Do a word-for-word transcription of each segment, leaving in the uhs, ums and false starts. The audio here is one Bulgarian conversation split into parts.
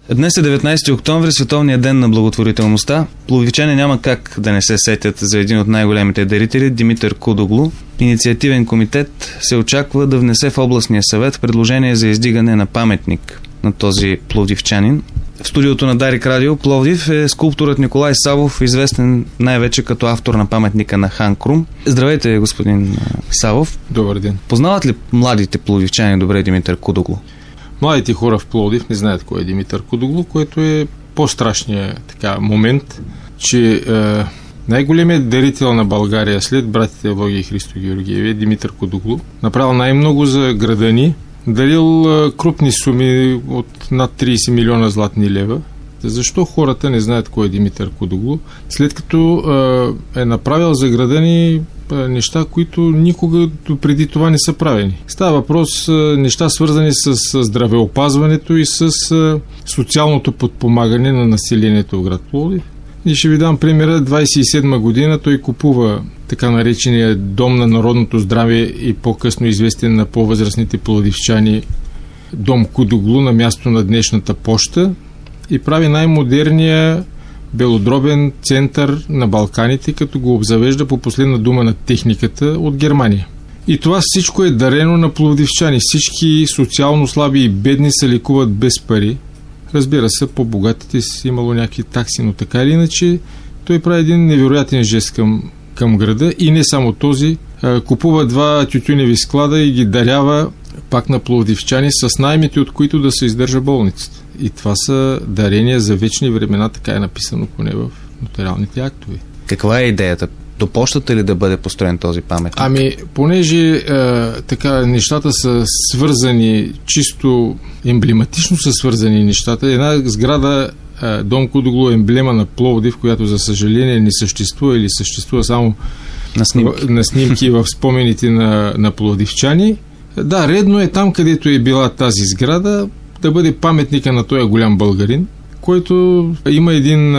Днес е деветнайсети октомври, Световният ден на благотворителността. Пловдивчани няма как да не се сетят за един от най-големите дарители – Димитър Кудоглу. Инициативен комитет се очаква да внесе в областния съвет предложение за издигане на паметник на този пловдивчанин. В студиото на Дарик Радио Пловдив е скулпторът Николай Савов, известен най-вече като автор на паметника на Хан Крум. Здравейте, господин Савов. Добър ден. Познават ли младите пловдивчани добре Димитър Кудоглу? Младите хора в Пловдив не знаят кой е Димитър Кудоглу, което е по-страшният така момент, че е, най-големият дарител на България след братите Евлогий и Христо Георгиеви е Димитър Кудоглу. Направил най-много за града ни, дарил е, крупни суми от над трийсет милиона златни лева. Защо хората не знаят кой е Димитър Кудоглу? След като е, е направил за града ни неща, които никога преди това не са правени. Става въпрос неща свързани с здравеопазването и с социалното подпомагане на населението в град Пловдив. И ще ви дам примера. двайсет и седма година той купува така наречения Дом на народното здраве и по-късно известен на по-възрастните пловдивчани Дом Кудоглу на място на днешната поща и прави най-модерния белодробен център на Балканите, като го обзавежда по последна дума на техниката от Германия. И това всичко е дарено на пловдивчани. Всички социално слаби и бедни се лекуват без пари. Разбира се, по-богатите си имало някакви такси, но така или иначе той прави един невероятен жест към, към града и не само този. Купува два тютюневи склада и ги дарява пак на пловдивчани с наймите, от които да се издържа болницата. И това са дарения за вечни времена, така е написано поне в нотариалните актове. Каква е идеята? До пощата ли да бъде построен този паметник? Ами, понеже е, така нещата са свързани, чисто емблематично са свързани нещата. Една сграда, е, Дом Кудоглу, емблема на Пловдив, която за съжаление не съществува или съществува само на снимки, в, на снимки в спомените на, на пловдивчани. Да, редно е там, където е била тази сграда, да бъде паметника на този голям българин, който има един,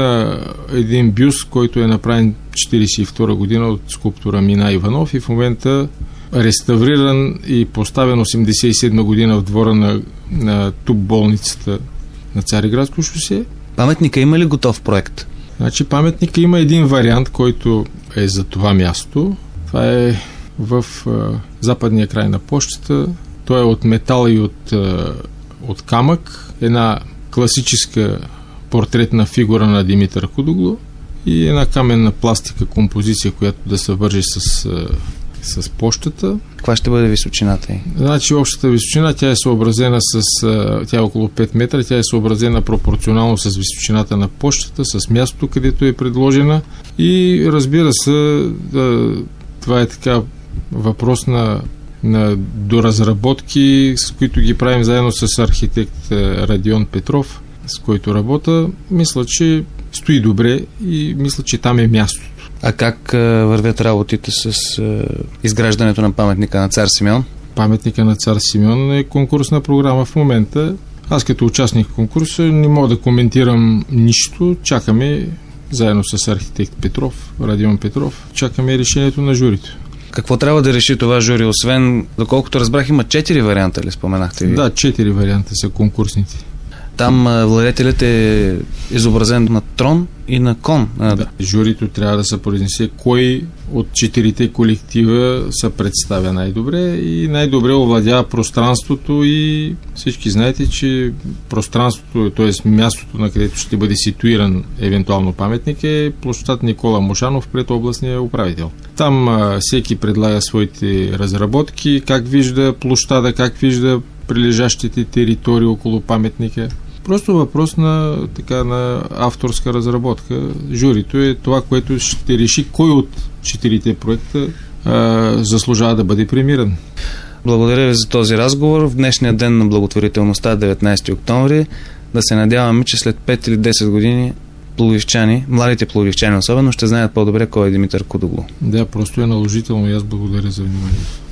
един бюст, който е направен четирийсет и втора година от скулптора Мина Иванов и в момента реставриран и поставен осемдесет и седма година в двора на, на ТУП болницата на Цариградско шосе. Паметника има ли готов проект? Значи паметника има един вариант, който е за това място. Това е в а, западния край на пощата. Той е от метал и от, а, от камък. Една класическа портретна фигура на Димитър Кудоглу и една каменна пластика композиция, която да се вържи с, а, с пощата. Каква ще бъде височината й? Значи общата височина, тя е съобразена с а, тя е около пет метра, тя е съобразена пропорционално с височината на пощата, с мястото, където е предложена и разбира се, да, това е така въпрос на, на доразработки, с които ги правим заедно с архитект Радион Петров, с който работя. Мисля, че стои добре и мисля, че там е мястото. А как а, вървят работите с а, изграждането на паметника на цар Симеон? Паметника на цар Симеон е конкурсна програма в момента. Аз като участник в конкурса не мога да коментирам нищо. Чакаме заедно с архитект Петров, Радион Петров, чакаме решението на журито. Какво трябва да реши това жури? Освен, доколкото разбрах, има четири варианта, ли споменахте ви? Да, четири варианта са конкурсните. Там владетелят е изобразен на трон и на кон. Да. Журито трябва да се произнесе кой от четирите колектива се представя най-добре и най-добре овладява пространството и всички знаете, че пространството, т.е. мястото, на където ще бъде ситуиран евентуално паметник е площад Никола Мошанов пред областния управител. Там а, всеки предлага своите разработки, как вижда площада, как вижда прилежащите територии около паметника. Просто въпрос на, така, на авторска разработка. Журито е това, което ще реши кой от четирите проекта а, заслужава да бъде премиран. Благодаря ви за този разговор. В днешния ден на благотворителността, деветнайсети октомври, да се надяваме, че след пет или десет години пловдивчани, младите пловдивчани особено, ще знаят по-добре кой е Димитър Кудоглу. Да, просто е наложително и аз благодаря за вниманието.